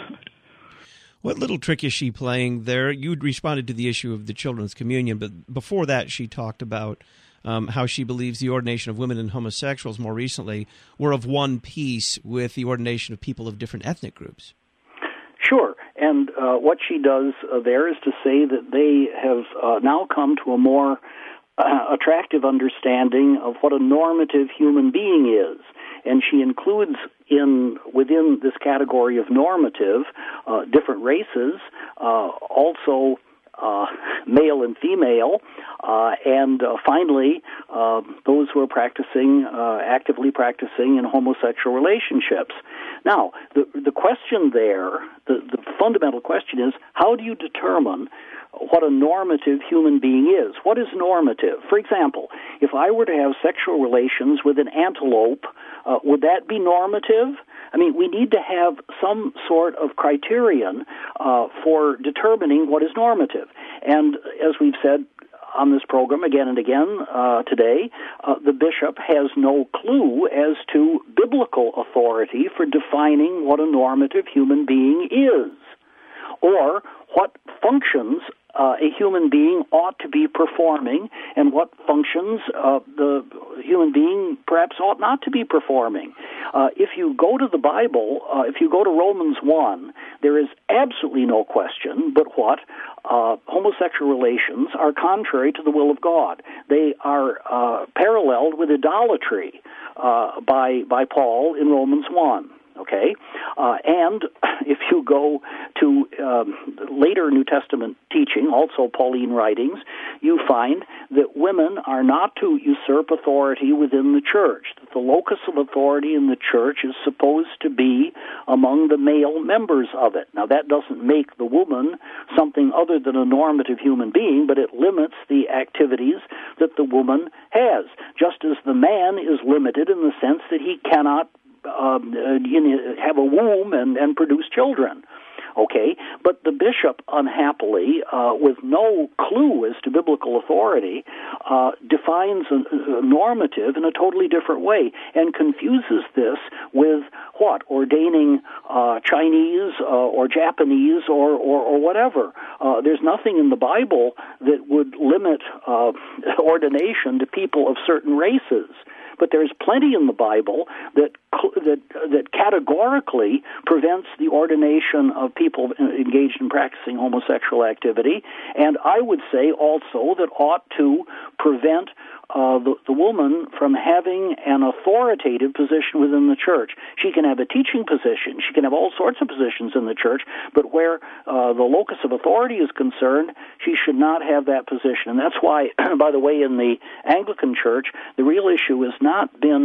What little trick is she playing there? You responded to the issue of the children's communion, but before that she talked about um, how she believes the ordination of women and homosexuals more recently were of one piece with the ordination of people of different ethnic groups. Sure, and uh, what she does uh, there is to say that they have uh, now come to a more uh, attractive understanding of what a normative human being is. And she includes in within this category of normative uh, different races, uh, also uh, male and female, uh, and uh, finally uh, those who are practicing, uh, actively practicing in homosexual relationships. Now, the the question there, the, the fundamental question is, how do you determine what a normative human being is? What is normative? For example, if I were to have sexual relations with an antelope, uh, would that be normative? I mean, we need to have some sort of criterion uh, for determining what is normative. And as we've said on this program again and again uh, today, uh, the bishop has no clue as to biblical authority for defining what a normative human being is, or what functions uh, a human being ought to be performing, and what functions uh, the human being perhaps ought not to be performing. Uh, if you go to the Bible, uh, if you go to Romans one, there is absolutely no question but what uh, homosexual relations are contrary to the will of God. They are uh, paralleled with idolatry uh, by by Paul in Romans one. Okay, uh, and if you go to um, later New Testament teaching, also Pauline writings, you find that women are not to usurp authority within the church, that the locus of authority in the church is supposed to be among the male members of it. Now, that doesn't make the woman something other than a normative human being, but it limits the activities that the woman has, just as the man is limited in the sense that he cannot Um, uh, have a womb and, and produce children. Okay, but the bishop, unhappily, uh, with no clue as to biblical authority, uh, defines a, a normative in a totally different way and confuses this with what? Ordaining uh, Chinese uh, or Japanese or, or, or whatever. Uh, there's nothing in the Bible that would limit uh, ordination to people of certain races. But there's plenty in the Bible that that that categorically prevents the ordination of people engaged in practicing homosexual activity, and I would say also that ought to prevent uh, the, the woman from having an authoritative position within the church. She can have a teaching position, she can have all sorts of positions in the church, but where uh, the locus of authority is concerned, she should not have that position. And that's why, by the way, in the Anglican Church, the real issue has not been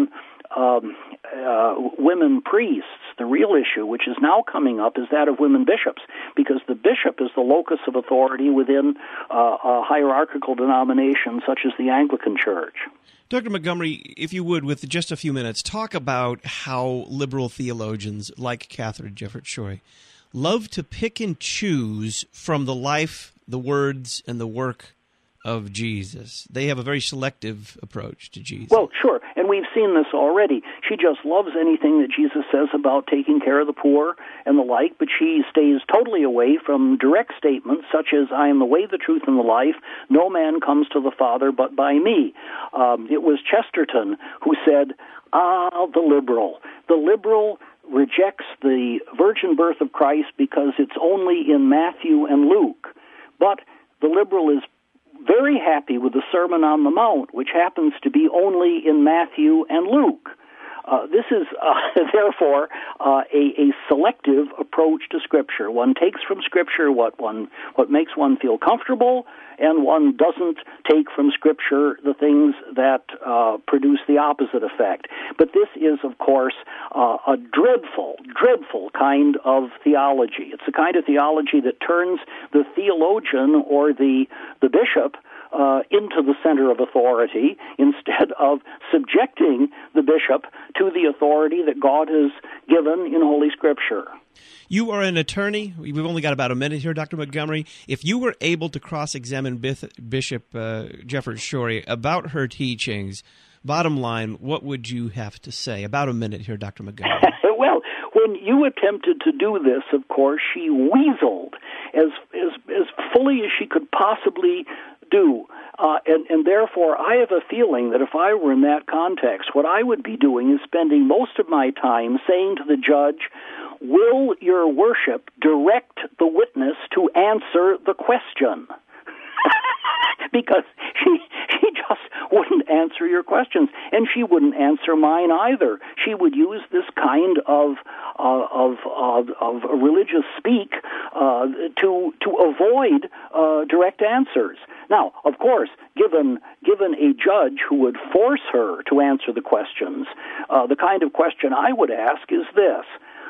um, uh, women priests. The real issue, which is now coming up, is that of women bishops, because the bishop is the locus of authority within uh, a hierarchical denomination such as the Anglican Church. Doctor Montgomery, if you would, with just a few minutes, talk about how liberal theologians like Katharine Jefferts Schori love to pick and choose from the life, the words, and the work of Jesus. They have a very selective approach to Jesus. Well, sure, and we've seen this already. She just loves anything that Jesus says about taking care of the poor and the like, but she stays totally away from direct statements such as, I am the way, the truth, and the life. No man comes to the Father but by me. Um, it was Chesterton who said, ah, the liberal. The liberal rejects the virgin birth of Christ because it's only in Matthew and Luke. But the liberal is very happy with the Sermon on the Mount, which happens to be only in Matthew and Luke. Uh, this is, uh, therefore, uh, a, a selective approach to Scripture. One takes from Scripture what one what makes one feel comfortable, and one doesn't take from Scripture the things that uh, produce the opposite effect. But this is, of course, uh, a dreadful, dreadful kind of theology. It's the kind of theology that turns the theologian or the the bishop Uh, into the center of authority instead of subjecting the bishop to the authority that God has given in Holy Scripture. You are an attorney. We've only got about a minute here, Doctor Montgomery. If you were able to cross-examine Bishop uh, Jefferts Schori about her teachings, bottom line, what would you have to say? About a minute here, Doctor Montgomery. Well, when you attempted to do this, of course, she weaseled as as, as fully as she could possibly do. Uh, and, and therefore, I have a feeling that if I were in that context, what I would be doing is spending most of my time saying to the judge, will your worship direct the witness to answer the question? Because she she just wouldn't answer your questions, and she wouldn't answer mine either. She would use this kind of uh, of, of of religious speak uh, to to avoid uh, direct answers. Now, of course, given given a judge who would force her to answer the questions, uh, the kind of question I would ask is this: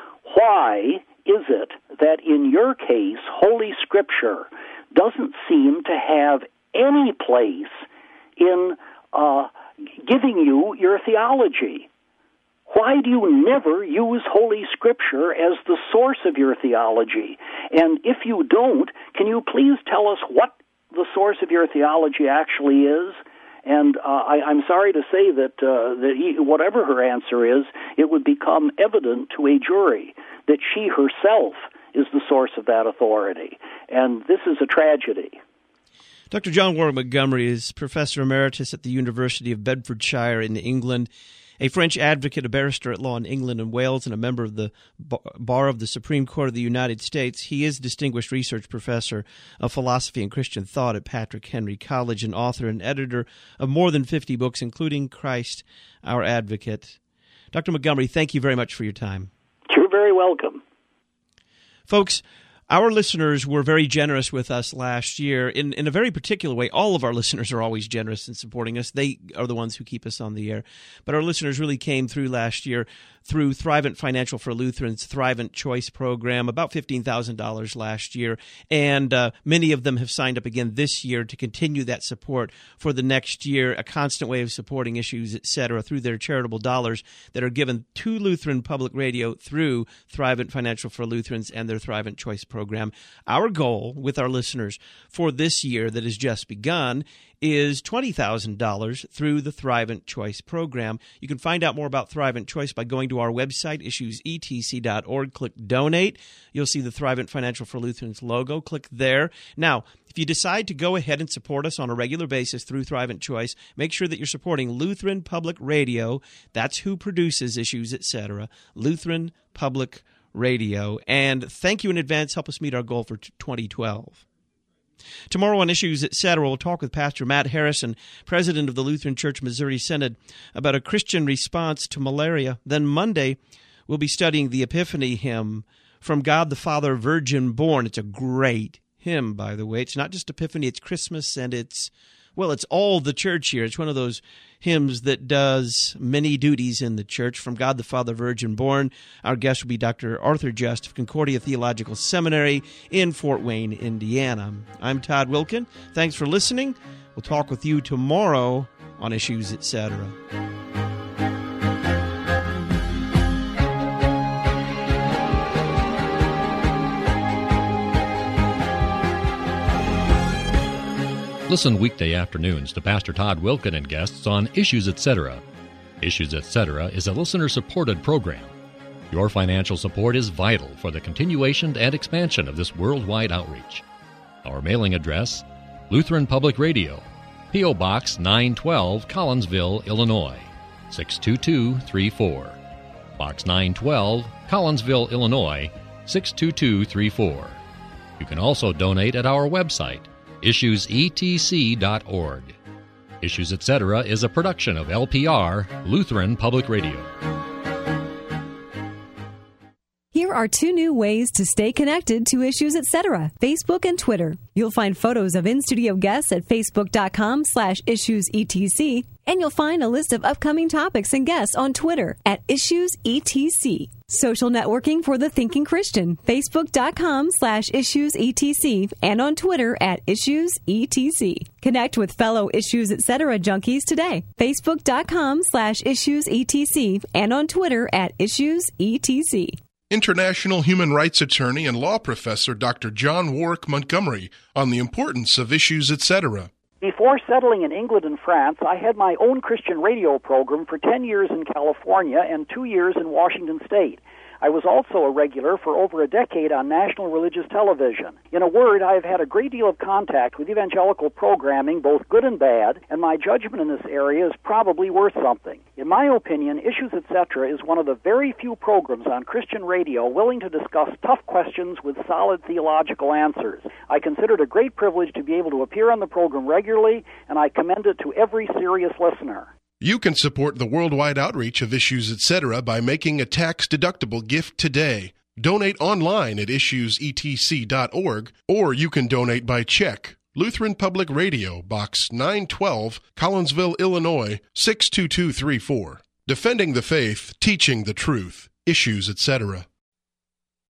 why is it that in your case, Holy Scripture doesn't seem to have any place in uh, giving you your theology? Why do you never use Holy Scripture as the source of your theology? And if you don't, can you please tell us what the source of your theology actually is? And uh, I, I'm sorry to say that, uh, that he, whatever her answer is, it would become evident to a jury that she herself is the source of that authority. And this is a tragedy. Doctor John Warwick Montgomery is Professor Emeritus at the University of Bedfordshire in England, a French advocate, a barrister at law in England and Wales, and a member of the Bar of the Supreme Court of the United States. He is Distinguished Research Professor of Philosophy and Christian Thought at Patrick Henry College and author and editor of more than fifty books, including Christ, Our Advocate. Doctor Montgomery, thank you very much for your time. You're very welcome. Folks, our listeners were very generous with us last year in, in a very particular way. All of our listeners are always generous in supporting us. They are the ones who keep us on the air. But our listeners really came through last year through Thrivent Financial for Lutherans Thrivent Choice Program, about fifteen thousand dollars last year. And uh, many of them have signed up again this year to continue that support for the next year, a constant way of supporting issues, et cetera, through their charitable dollars that are given to Lutheran Public Radio through Thrivent Financial for Lutherans and their Thrivent Choice Program. Our goal with our listeners for this year that has just begun is twenty thousand dollars through the Thrivent Choice Program. You can find out more about Thrivent Choice by going to our website, issues e t c dot org. Click Donate. You'll see the Thrivent Financial for Lutherans logo. Click there. Now, if you decide to go ahead and support us on a regular basis through Thrivent Choice, make sure that you're supporting Lutheran Public Radio. That's who produces Issues, et cetera. Lutheran Public Radio. And thank you in advance. Help us meet our goal for twenty twelve. Tomorrow on Issues, et cetera, we'll talk with Pastor Matt Harrison, president of the Lutheran Church Missouri Synod, about a Christian response to malaria. Then Monday, we'll be studying the Epiphany hymn, From God the Father, Virgin Born. It's a great hymn, by the way. It's not just Epiphany, it's Christmas, and it's, Well, it's all the church here. It's one of those hymns that does many duties in the church. From God the Father, Virgin Born, our guest will be Doctor Arthur Just of Concordia Theological Seminary in Fort Wayne, Indiana. I'm Todd Wilkin. Thanks for listening. We'll talk with you tomorrow on Issues, et cetera. Listen weekday afternoons to Pastor Todd Wilkin and guests on Issues, et cetera. Issues, et cetera is a listener-supported program. Your financial support is vital for the continuation and expansion of this worldwide outreach. Our mailing address, Lutheran Public Radio, P O. Box nine twelve, Collinsville, Illinois, six two two three four. Box nine twelve, Collinsville, Illinois, six two two three four. You can also donate at our website, issues e t c dot org. Issues, et cetera is a production of L P R, Lutheran Public Radio. Here are two new ways to stay connected to Issues, et cetera, Facebook and Twitter. You'll find photos of in-studio guests at facebook.com slash issuesetc, and you'll find a list of upcoming topics and guests on Twitter at issuesetc. Social networking for the thinking Christian, facebook.com slash issuesetc, and on Twitter at issuesetc. Connect with fellow Issues, et cetera junkies today, facebook.com slash issuesetc, and on Twitter at issuesetc. International human rights attorney and law professor Doctor John Warwick Montgomery on the importance of Issues, et cetera. Before settling in England and France, I had my own Christian radio program for ten years in California and two years in Washington State. I was also a regular for over a decade on national religious television. In a word, I have had a great deal of contact with evangelical programming, both good and bad, and my judgment in this area is probably worth something. In my opinion, Issues, et cetera is one of the very few programs on Christian radio willing to discuss tough questions with solid theological answers. I consider it a great privilege to be able to appear on the program regularly, and I commend it to every serious listener. You can support the worldwide outreach of Issues, et cetera by making a tax-deductible gift today. Donate online at issues e t c dot org, or you can donate by check. Lutheran Public Radio, Box nine twelve, Collinsville, Illinois, six two two three four. Defending the faith, teaching the truth. Issues, et cetera.